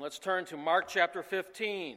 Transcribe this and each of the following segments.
Let's turn to Mark chapter 15.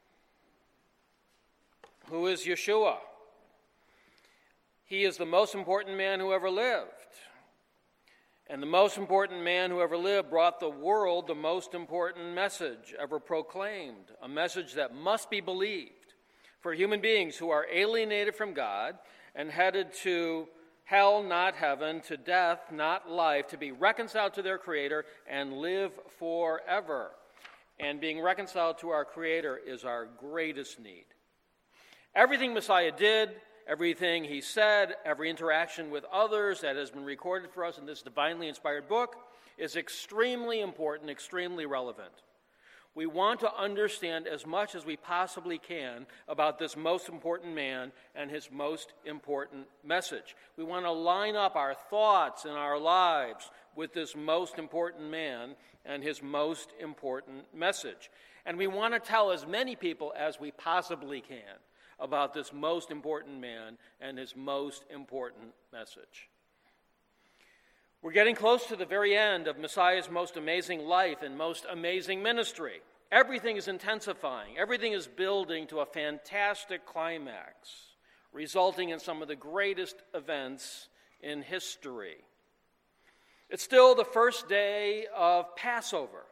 Who is Yeshua? He is the most important man who ever lived. And the most important man who ever lived brought the world the most important message ever proclaimed, a message that must be believed for human beings who are alienated from God and headed to hell, not heaven, to death, not life, to be reconciled to their Creator and live forever. And being reconciled to our Creator is our greatest need. Everything Messiah did, everything he said, every interaction with others that has been recorded for us in this divinely inspired book is extremely important, extremely relevant. We want to understand as much as we possibly can about this most important man and his most important message. We want to line up our thoughts and our lives with this most important man and his most important message. And we want to tell as many people as we possibly can about this most important man and his most important message. We're getting close to the very end of Messiah's most amazing life and most amazing ministry. Everything is intensifying. Everything is building to a fantastic climax, resulting in some of the greatest events in history. It's still the first day of Passover.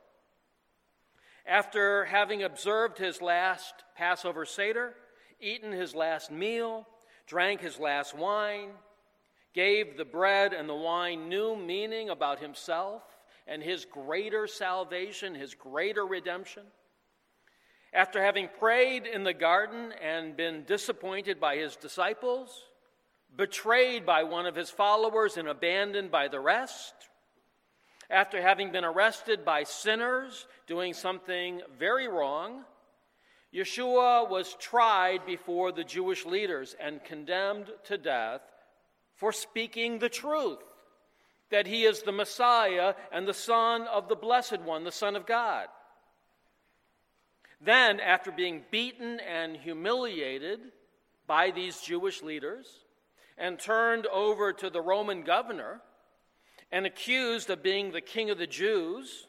After having observed his last Passover Seder, eaten his last meal, drank his last wine, gave the bread and the wine new meaning about himself and his greater salvation, his greater redemption. After having prayed in the garden and been disappointed by his disciples, betrayed by one of his followers and abandoned by the rest, after having been arrested by sinners doing something very wrong, Yeshua was tried before the Jewish leaders and condemned to death for speaking the truth, that he is the Messiah and the Son of the Blessed One, the Son of God. Then, after being beaten and humiliated by these Jewish leaders and turned over to the Roman governor and accused of being the king of the Jews,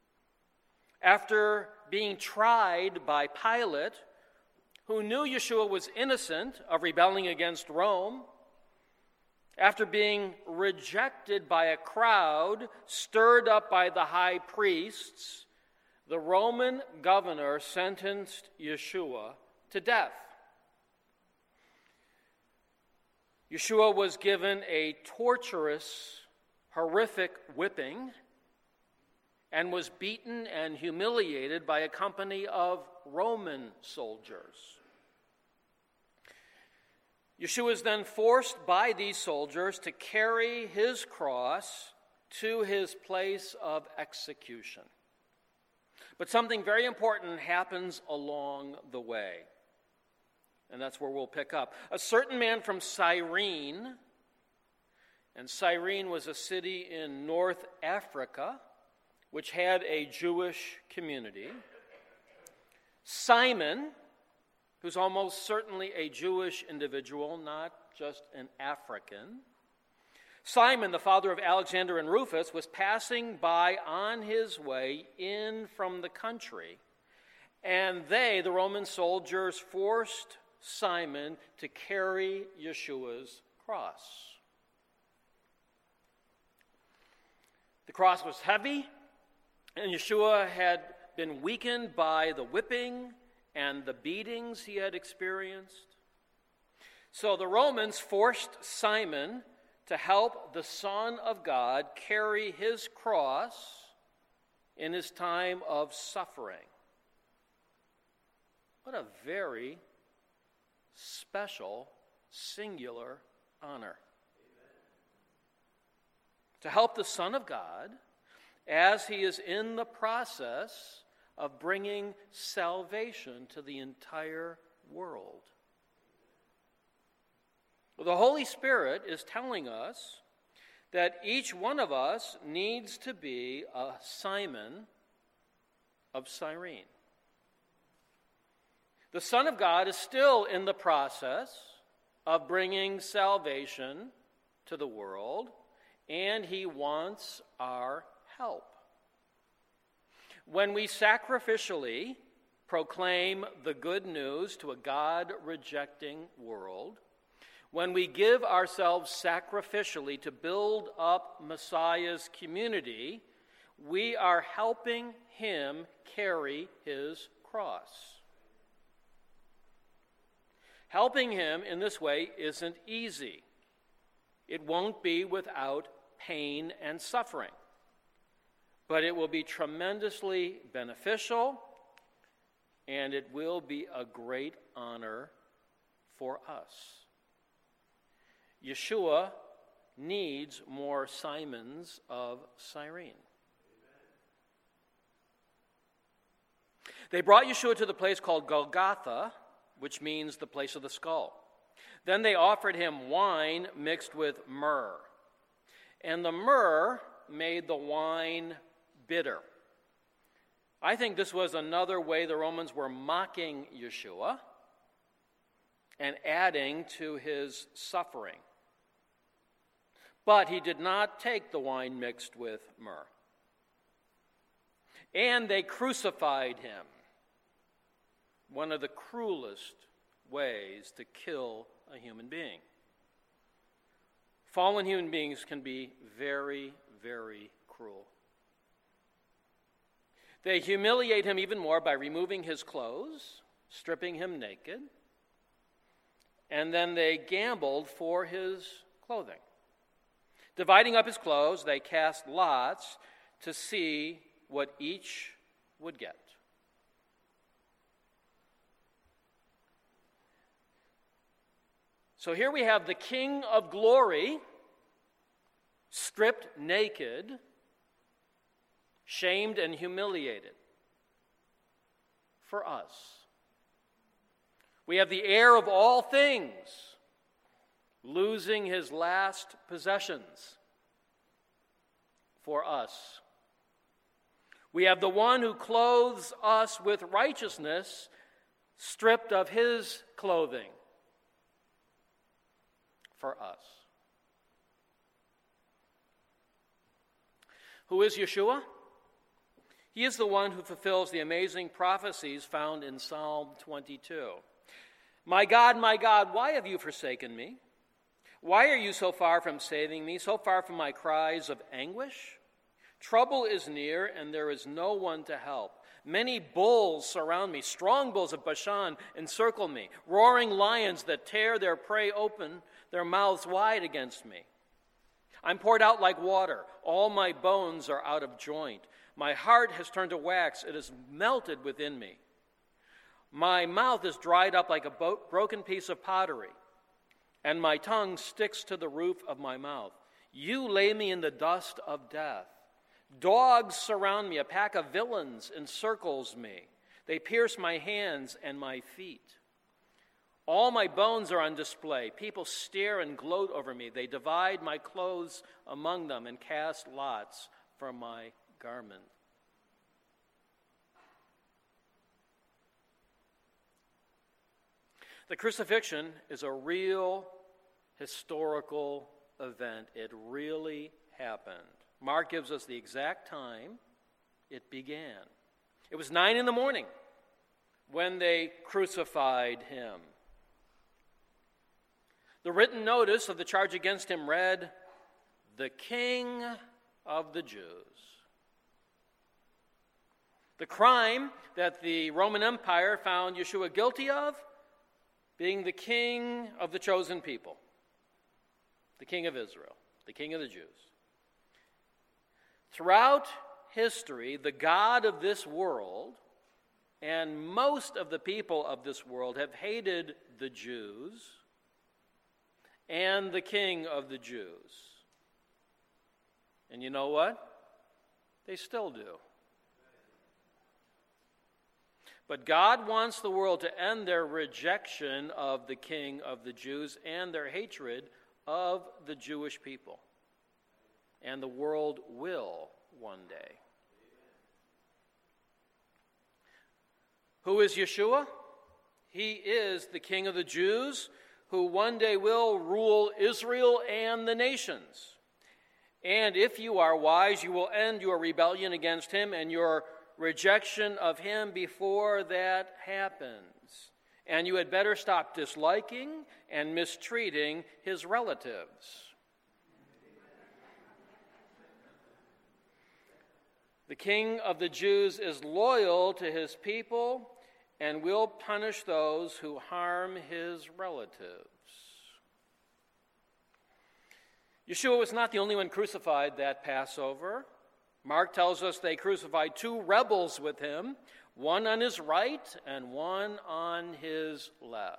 after being tried by Pilate, who knew Yeshua was innocent of rebelling against Rome, after being rejected by a crowd stirred up by the high priests, the Roman governor sentenced Yeshua to death. Yeshua was given a torturous, horrific whipping and was beaten and humiliated by a company of Roman soldiers. Yeshua is then forced by these soldiers to carry his cross to his place of execution. But something very important happens along the way, and that's where we'll pick up. A certain man from Cyrene, and Cyrene was a city in North Africa, which had a Jewish community. Simon, who's almost certainly a Jewish individual, not just an African. Simon, the father of Alexander and Rufus, was passing by on his way in from the country, and they, the Roman soldiers, forced Simon to carry Yeshua's cross. The cross was heavy, and Yeshua had been weakened by the whipping and the beatings he had experienced. So the Romans forced Simon to help the Son of God carry his cross in his time of suffering. What a very special, singular honor. To help the Son of God as he is in the process of bringing salvation to the entire world. The Holy Spirit is telling us that each one of us needs to be a Simon of Cyrene. The Son of God is still in the process of bringing salvation to the world, and he wants our help. When we sacrificially proclaim the good news to a God-rejecting world, when we give ourselves sacrificially to build up Messiah's community, we are helping him carry his cross. Helping him in this way isn't easy. It won't be without pain and suffering, but it will be tremendously beneficial, and it will be a great honor for us. Yeshua needs more Simons of Cyrene. They brought Yeshua to the place called Golgotha, which means the place of the skull. Then they offered him wine mixed with myrrh. And the myrrh made the wine bitter. I think this was another way the Romans were mocking Yeshua and adding to his suffering. But he did not take the wine mixed with myrrh. And they crucified him. One of the cruelest ways to kill a human being. Fallen human beings can be very, very cruel. They humiliate him even more by removing his clothes, stripping him naked, and then they gambled for his clothing. Dividing up his clothes, they cast lots to see what each would get. So here we have the King of Glory, stripped naked, shamed and humiliated for us. We have the heir of all things losing his last possessions for us. We have the one who clothes us with righteousness stripped of his clothing for us. Who is Yeshua? He is the one who fulfills the amazing prophecies found in Psalm 22. My God, why have you forsaken me? Why are you so far from saving me, so far from my cries of anguish? Trouble is near, and there is no one to help. Many bulls surround me. Strong bulls of Bashan encircle me. Roaring lions that tear their prey open, their mouths wide against me. I'm poured out like water. All my bones are out of joint. My heart has turned to wax. It is melted within me. My mouth is dried up like a broken piece of pottery, and my tongue sticks to the roof of my mouth. You lay me in the dust of death. Dogs surround me. A pack of villains encircles me. They pierce my hands and my feet. All my bones are on display. People stare and gloat over me. They divide my clothes among them and cast lots for my garment. The crucifixion is a real historical event. It really happened. Mark gives us the exact time it began. It was 9 a.m. when they crucified him. The written notice of the charge against him read, "The King of the Jews." The crime that the Roman Empire found Yeshua guilty of, being the king of the chosen people, the king of Israel, the king of the Jews. Throughout history, the God of this world and most of the people of this world have hated the Jews and the king of the Jews. And you know what? They still do. But God wants the world to end their rejection of the King of the Jews and their hatred of the Jewish people. And the world will one day. Who is Yeshua? He is the King of the Jews who one day will rule Israel and the nations. And if you are wise, you will end your rebellion against him and your rejection of him before that happens. And you had better stop disliking and mistreating his relatives. The King of the Jews is loyal to his people and will punish those who harm his relatives. Yeshua was not the only one crucified that Passover. Mark tells us they crucified two rebels with him, one on his right and one on his left.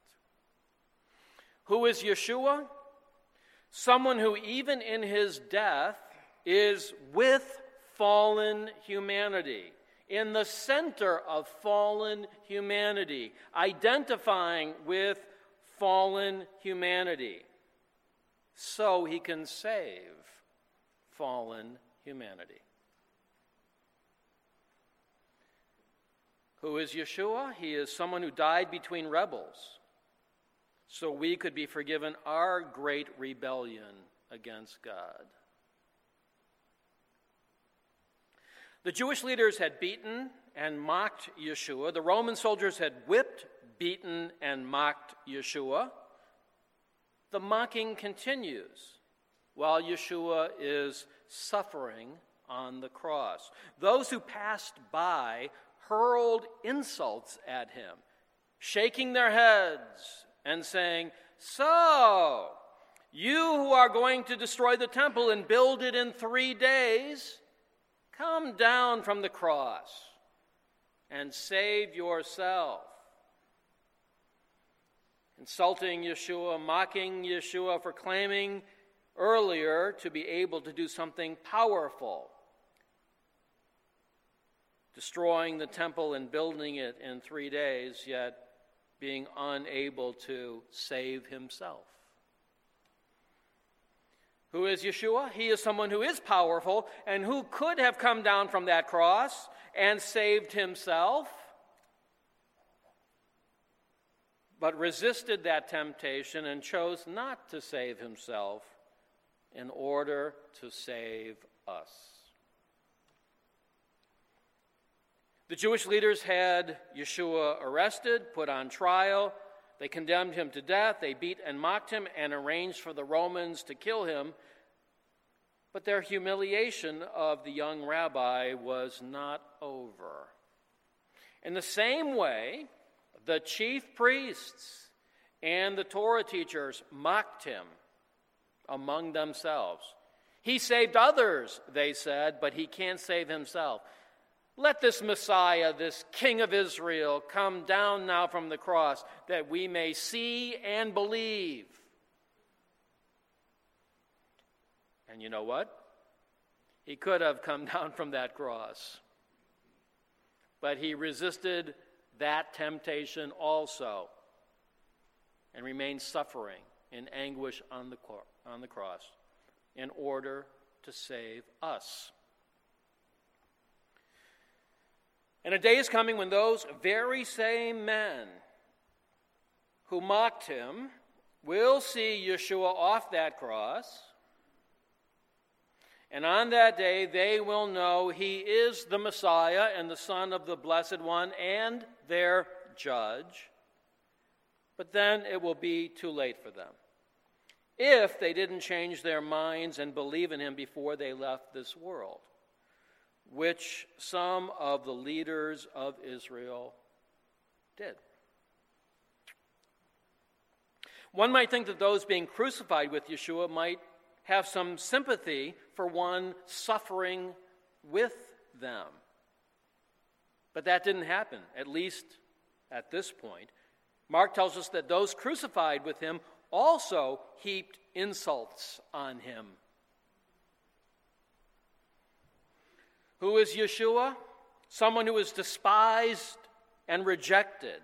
Who is Yeshua? Someone who even in his death is with fallen humanity, in the center of fallen humanity, identifying with fallen humanity, so he can save fallen humanity. Who is Yeshua? He is someone who died between rebels, so we could be forgiven our great rebellion against God. The Jewish leaders had beaten and mocked Yeshua. The Roman soldiers had whipped, beaten, and mocked Yeshua. The mocking continues while Yeshua is suffering on the cross. Those who passed by hurled insults at him, shaking their heads and saying, "So, you who are going to destroy the temple and build it in 3 days, come down from the cross and save yourself." Insulting Yeshua, mocking Yeshua for claiming earlier to be able to do something powerful, destroying the temple and building it in 3 days, yet being unable to save himself. Who is Yeshua? He is someone who is powerful and who could have come down from that cross and saved himself, but resisted that temptation and chose not to save himself in order to save us. The Jewish leaders had Yeshua arrested, put on trial. They condemned him to death. They beat and mocked him and arranged for the Romans to kill him. But their humiliation of the young rabbi was not over. In the same way, the chief priests and the Torah teachers mocked him among themselves. He saved others, they said, but he can't save himself. Let this Messiah, this King of Israel, come down now from the cross that we may see and believe. And you know what? He could have come down from that cross. But he resisted that temptation also and remained suffering in anguish on the cross in order to save us. And a day is coming when those very same men who mocked him will see Yeshua off that cross. And on that day, they will know he is the Messiah and the Son of the Blessed One and their judge. But then it will be too late for them if they didn't change their minds and believe in him before they left this world, which some of the leaders of Israel did. One might think that those being crucified with Yeshua might have some sympathy for one suffering with them. But that didn't happen, at least at this point. Mark tells us that those crucified with him also heaped insults on him. Who is Yeshua? Someone who is despised and rejected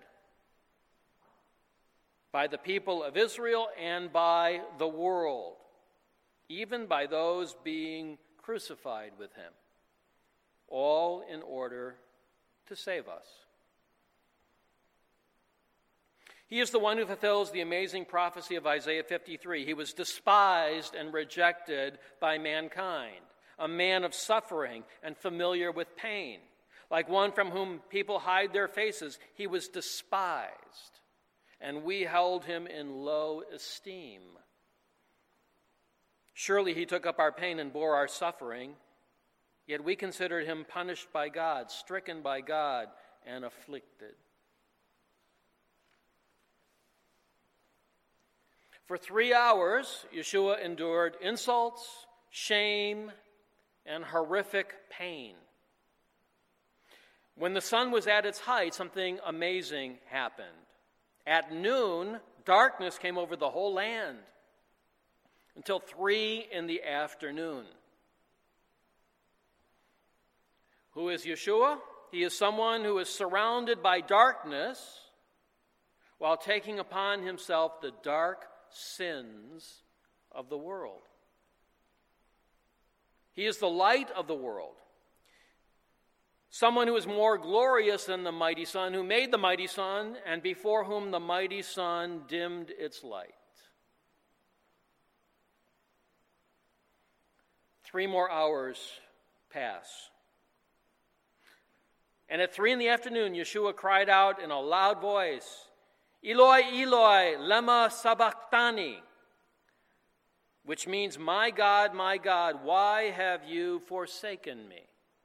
by the people of Israel and by the world, even by those being crucified with him, all in order to save us. He is the one who fulfills the amazing prophecy of Isaiah 53. He was despised and rejected by mankind, a man of suffering and familiar with pain. Like one from whom people hide their faces, he was despised, and we held him in low esteem. Surely he took up our pain and bore our suffering, yet we considered him punished by God, stricken by God, and afflicted. For 3 hours, Yeshua endured insults, shame, and horrific pain. When the sun was at its height, something amazing happened. At noon, darkness came over the whole land until 3 p.m. Who is Yeshua? He is someone who is surrounded by darkness while taking upon himself the dark sins of the world. He is the light of the world. Someone who is more glorious than the mighty sun, who made the mighty sun, and before whom the mighty sun dimmed its light. 3 more hours pass. And at 3 p.m, Yeshua cried out in a loud voice, Eloi, Eloi, lema sabachthani, which means, my God, why have you forsaken me?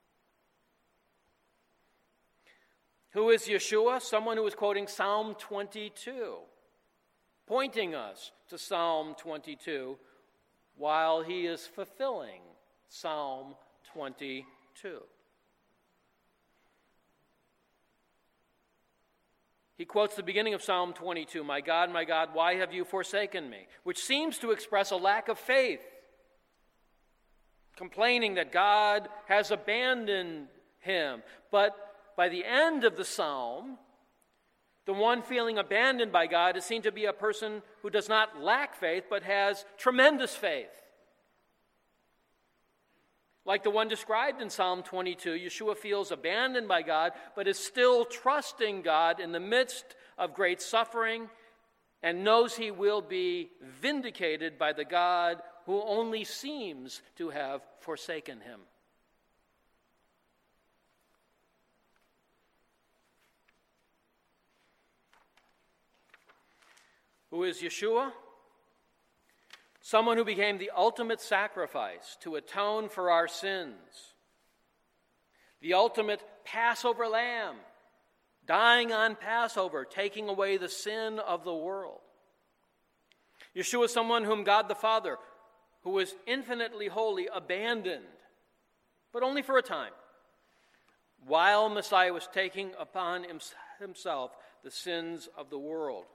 Who is Yeshua? Someone who is quoting Psalm 22, pointing us to Psalm 22 while he is fulfilling Psalm 22. He quotes the beginning of Psalm 22, my God, why have you forsaken me? Which seems to express a lack of faith, complaining that God has abandoned him. But by the end of the psalm, the one feeling abandoned by God is seen to be a person who does not lack faith, but has tremendous faith. Like the one described in Psalm 22, Yeshua feels abandoned by God, but is still trusting God in the midst of great suffering and knows he will be vindicated by the God who only seems to have forsaken him. Who is Yeshua? Someone who became the ultimate sacrifice to atone for our sins. The ultimate Passover lamb, dying on Passover, taking away the sin of the world. Yeshua is someone whom God the Father, who is infinitely holy, abandoned, but only for a time, while Messiah was taking upon himself the sins of the world.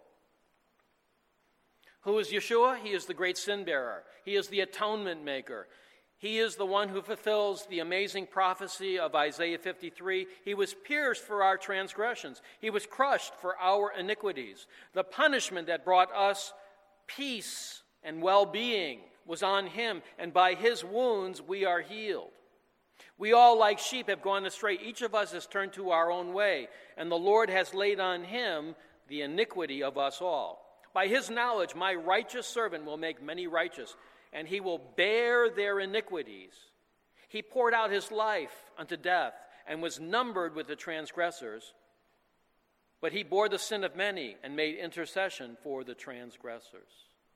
Who is Yeshua? He is the great sin bearer. He is the atonement maker. He is the one who fulfills the amazing prophecy of Isaiah 53. He was pierced for our transgressions. He was crushed for our iniquities. The punishment that brought us peace and well-being was on him, and by his wounds we are healed. We all, like sheep, have gone astray. Each of us has turned to our own way, and the Lord has laid on him the iniquity of us all. By his knowledge, my righteous servant will make many righteous, and he will bear their iniquities. He poured out his life unto death and was numbered with the transgressors, but he bore the sin of many and made intercession for the transgressors.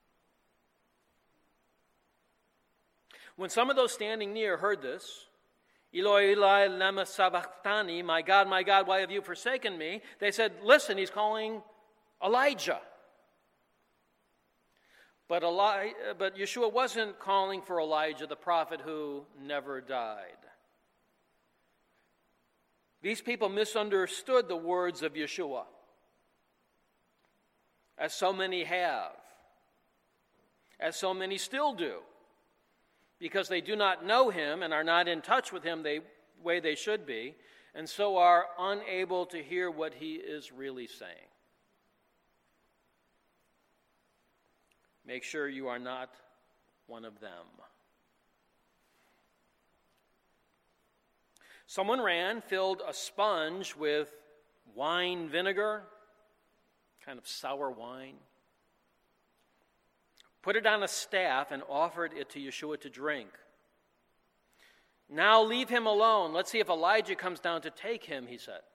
When some of those standing near heard this, Eloi, Eloi, lema sabachthani, my God, why have you forsaken me? They said, listen, he's calling Elijah. But Yeshua wasn't calling for Elijah, the prophet who never died. These people misunderstood the words of Yeshua, as so many have, as so many still do, because they do not know him and are not in touch with him the way they should be, and so are unable to hear what he is really saying. Make sure you are not one of them. Someone ran, filled a sponge with wine vinegar, kind of sour wine, put it on a staff, and offered it to Yeshua to drink. Now leave him alone. Let's see if Elijah comes down to take him, he said.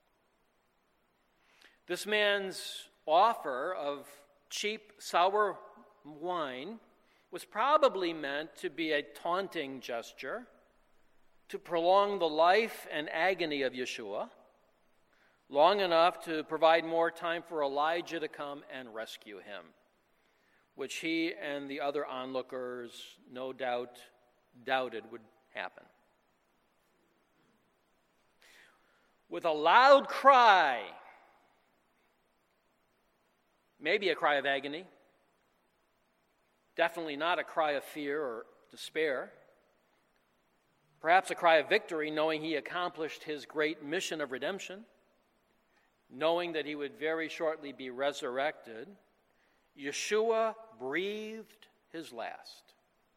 This man's offer of cheap, sour wine was probably meant to be a taunting gesture to prolong the life and agony of Yeshua long enough to provide more time for Elijah to come and rescue him, which he and the other onlookers no doubt doubted would happen. With a loud cry, maybe a cry of agony, definitely not a cry of fear or despair, perhaps a cry of victory, knowing he accomplished his great mission of redemption, knowing that he would very shortly be resurrected, Yeshua breathed his last.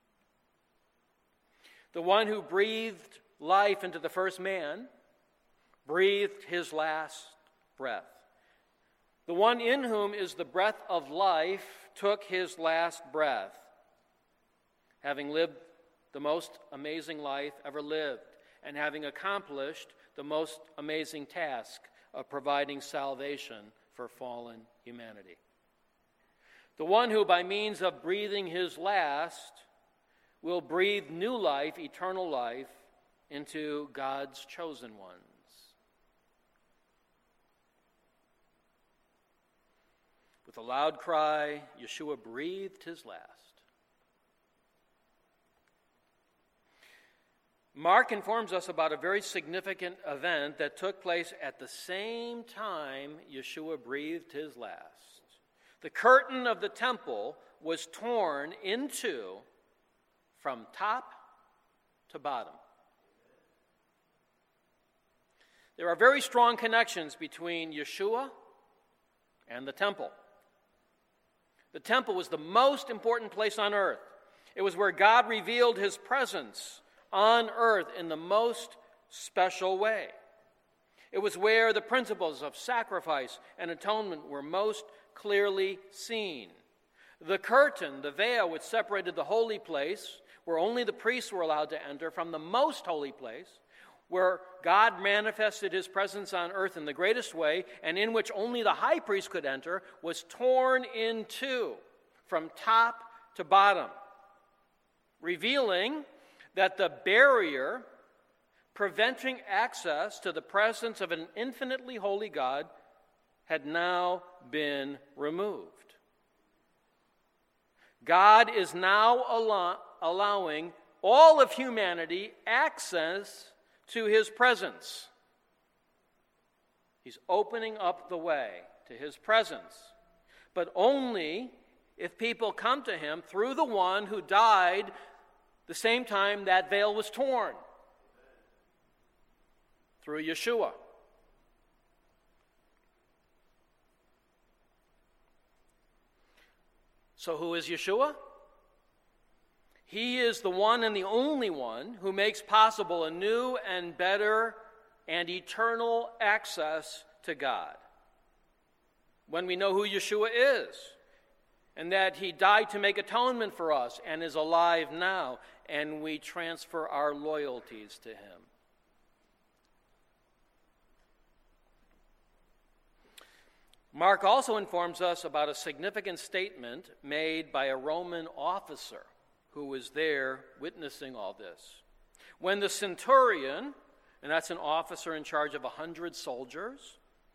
The one who breathed life into the first man breathed his last breath. The one in whom is the breath of life took his last breath, having lived the most amazing life ever lived, and having accomplished the most amazing task of providing salvation for fallen humanity. The one who, by means of breathing his last, will breathe new life, eternal life, into God's chosen ones. With a loud cry, Yeshua breathed his last. Mark informs us about a very significant event that took place at the same time Yeshua breathed his last. The curtain of the temple was torn in two from top to bottom. There are very strong connections between Yeshua and the temple. The temple was the most important place on earth. It was where God revealed his presence on earth in the most special way. It was where the principles of sacrifice and atonement were most clearly seen. The curtain, the veil which separated the holy place, where only the priests were allowed to enter, from the most holy place, where God manifested his presence on earth in the greatest way, and in which only the high priest could enter, was torn in two from top to bottom, revealing that the barrier preventing access to the presence of an infinitely holy God had now been removed. God is now allowing all of humanity access to his presence. He's opening up the way to his presence, but only if people come to him through the one who died the same time that veil was torn, through Yeshua. So who is Yeshua? He is the one and the only one who makes possible a new and better and eternal access to God. When we know who Yeshua is, and that he died to make atonement for us and is alive now, and we transfer our loyalties to him. Mark also informs us about a significant statement made by a Roman officer who was there witnessing all this. When the centurion, and that's an officer in charge of 100 soldiers,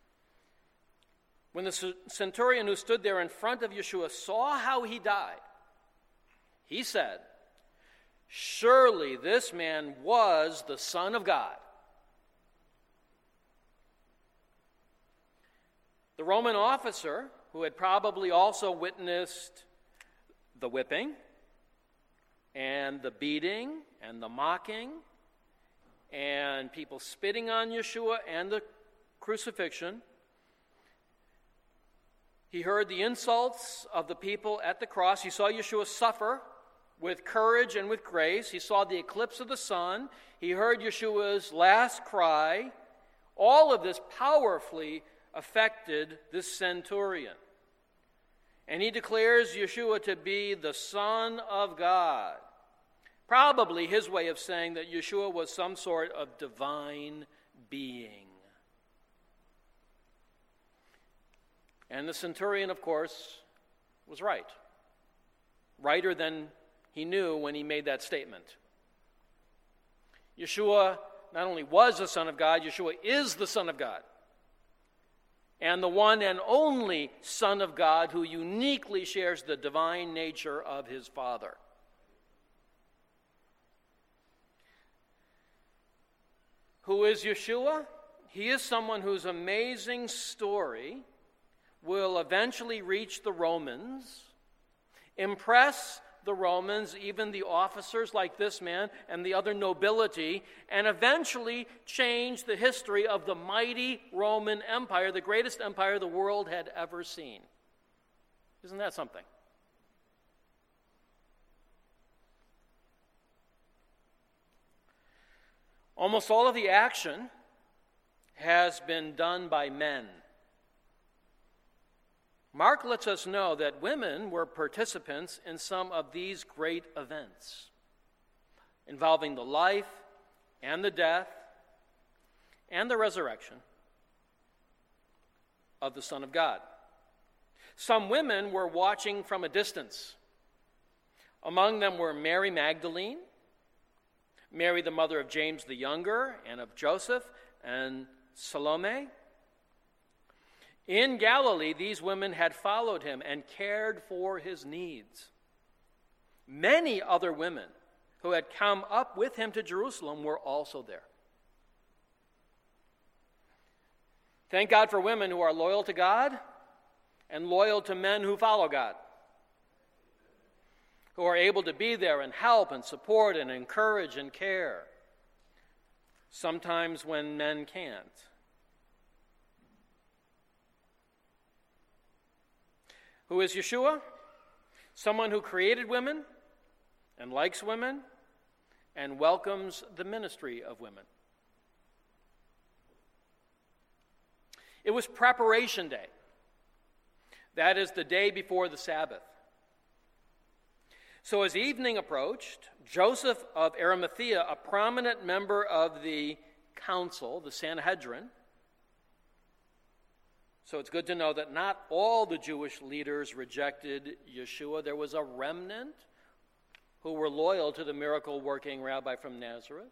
when the centurion who stood there in front of Yeshua saw how he died, he said, "Surely this man was the Son of God." The Roman officer, who had probably also witnessed the whipping and the beating and the mocking and people spitting on Yeshua and the crucifixion, he heard the insults of the people at the cross. He saw Yeshua suffer with courage and with grace. He saw the eclipse of the sun. He heard Yeshua's last cry. All of this powerfully affected this centurion. And he declares Yeshua to be the Son of God, Probably his way of saying that Yeshua was some sort of divine being. And the centurion, of course, was right. Righter than he knew when he made that statement. Yeshua not only was the Son of God, Yeshua is the Son of God. And the one and only Son of God who uniquely shares the divine nature of his Father. Who is Yeshua? He is someone whose amazing story will eventually reach the Romans, impress the Romans, even the officers like this man and the other nobility, and eventually change the history of the mighty Roman Empire, the greatest empire the world had ever seen. Isn't that something? Almost all of the action has been done by men. Mark lets us know that women were participants in some of these great events involving the life and the death and the resurrection of the Son of God. Some women were watching from a distance. Among them were Mary Magdalene, Mary the mother of James the Younger and of Joseph, and Salome. In Galilee, these women had followed him and cared for his needs. Many other women who had come up with him to Jerusalem were also there. Thank God for women who are loyal to God and loyal to men who follow God, who are able to be there and help and support and encourage and care, sometimes when men can't. Who is Yeshua? Someone who created women and likes women and welcomes the ministry of women. It was preparation day. That is the day before the Sabbath. So as evening approached, Joseph of Arimathea, a prominent member of the council, the Sanhedrin, so it's good to know that not all the Jewish leaders rejected Yeshua. There was a remnant who were loyal to the miracle-working rabbi from Nazareth.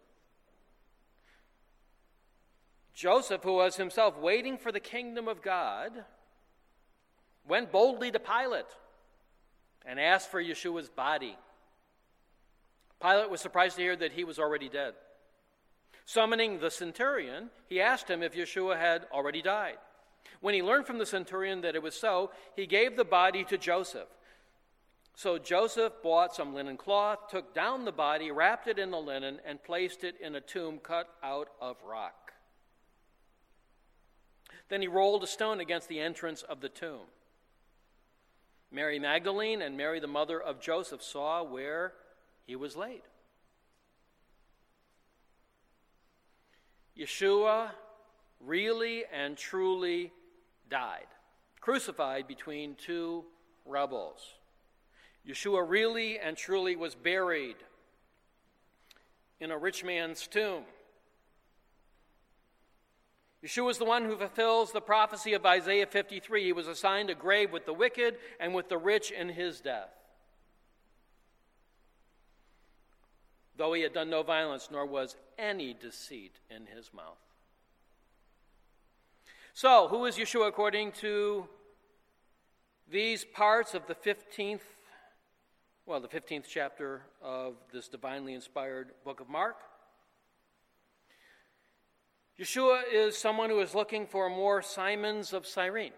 Joseph, who was himself waiting for the kingdom of God, went boldly to Pilate and asked for Yeshua's body. Pilate was surprised to hear that he was already dead. Summoning the centurion, he asked him if Yeshua had already died. When he learned from the centurion that it was so, he gave the body to Joseph. So Joseph bought some linen cloth, took down the body, wrapped it in the linen, and placed it in a tomb cut out of rock. Then he rolled a stone against the entrance of the tomb. Mary Magdalene and Mary the mother of Joseph saw where he was laid. Yeshua really and truly died, crucified between two rebels. Yeshua really and truly was buried in a rich man's tomb. Yeshua is the one who fulfills the prophecy of Isaiah 53. He was assigned a grave with the wicked and with the rich in his death. Though he had done no violence, nor was any deceit in his mouth. So, who is Yeshua according to these parts of the 15th chapter of this divinely inspired book of Mark? Yeshua is someone who is looking for more Simons of Cyrene,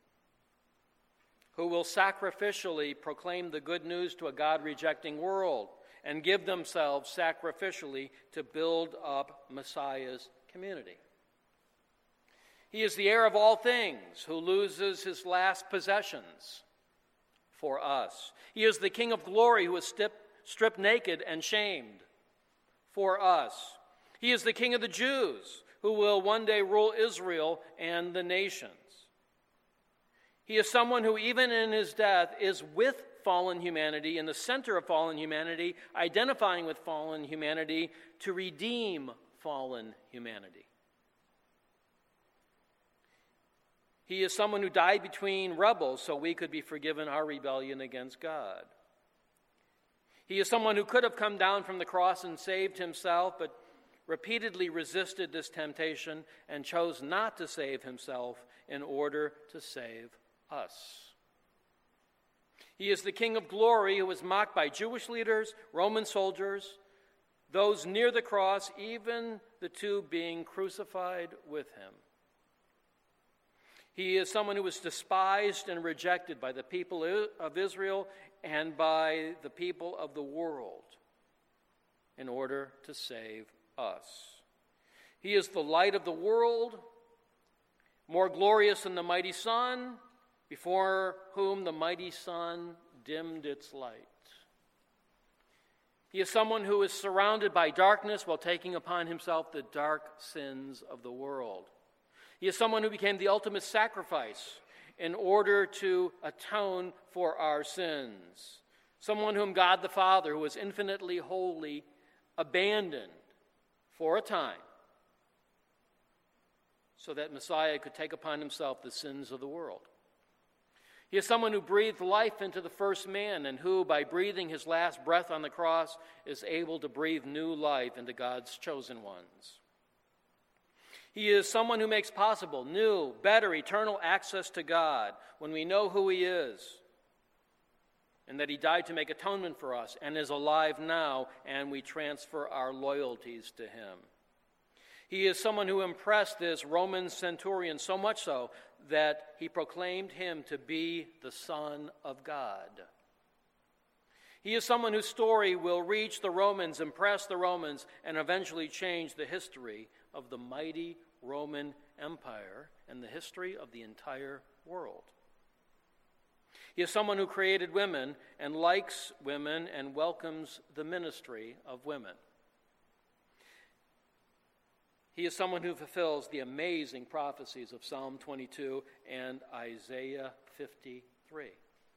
who will sacrificially proclaim the good news to a God-rejecting world and give themselves sacrificially to build up Messiah's community. He is the heir of all things, who loses his last possessions for us. He is the King of glory, who is stripped naked and shamed for us. He is the King of the Jews, who will one day rule Israel and the nations. He is someone who, even in his death, is with fallen humanity, in the center of fallen humanity, identifying with fallen humanity to redeem fallen humanity. He is someone who died between rebels so we could be forgiven our rebellion against God. He is someone who could have come down from the cross and saved himself, but repeatedly resisted this temptation and chose not to save himself in order to save us. He is the King of glory who was mocked by Jewish leaders, Roman soldiers, those near the cross, even the two being crucified with him. He is someone who was despised and rejected by the people of Israel and by the people of the world in order to save us. He is the light of the world, more glorious than the mighty sun, before whom the mighty sun dimmed its light. He is someone who is surrounded by darkness while taking upon himself the dark sins of the world. He is someone who became the ultimate sacrifice in order to atone for our sins. Someone whom God the Father, who is infinitely holy, abandoned for a time so that Messiah could take upon himself the sins of the world. He is someone who breathed life into the first man and who, by breathing his last breath on the cross, is able to breathe new life into God's chosen ones. He is someone who makes possible new, better, eternal access to God when we know who he is and that he died to make atonement for us and is alive now, and we transfer our loyalties to him. He is someone who impressed this Roman centurion so much so that he proclaimed him to be the Son of God. He is someone whose story will reach the Romans, impress the Romans, and eventually change the history of the mighty Roman Empire and the history of the entire world. He is someone who created women and likes women and welcomes the ministry of women. He is someone who fulfills the amazing prophecies of Psalm 22 and Isaiah 53.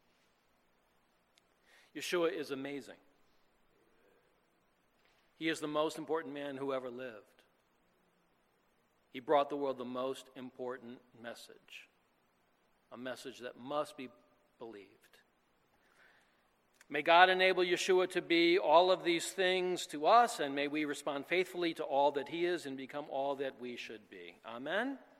Yeshua is amazing. He is the most important man who ever lived. He brought the world the most important message, a message that must be believed. May God enable Yeshua to be all of these things to us, and may we respond faithfully to all that he is and become all that we should be. Amen.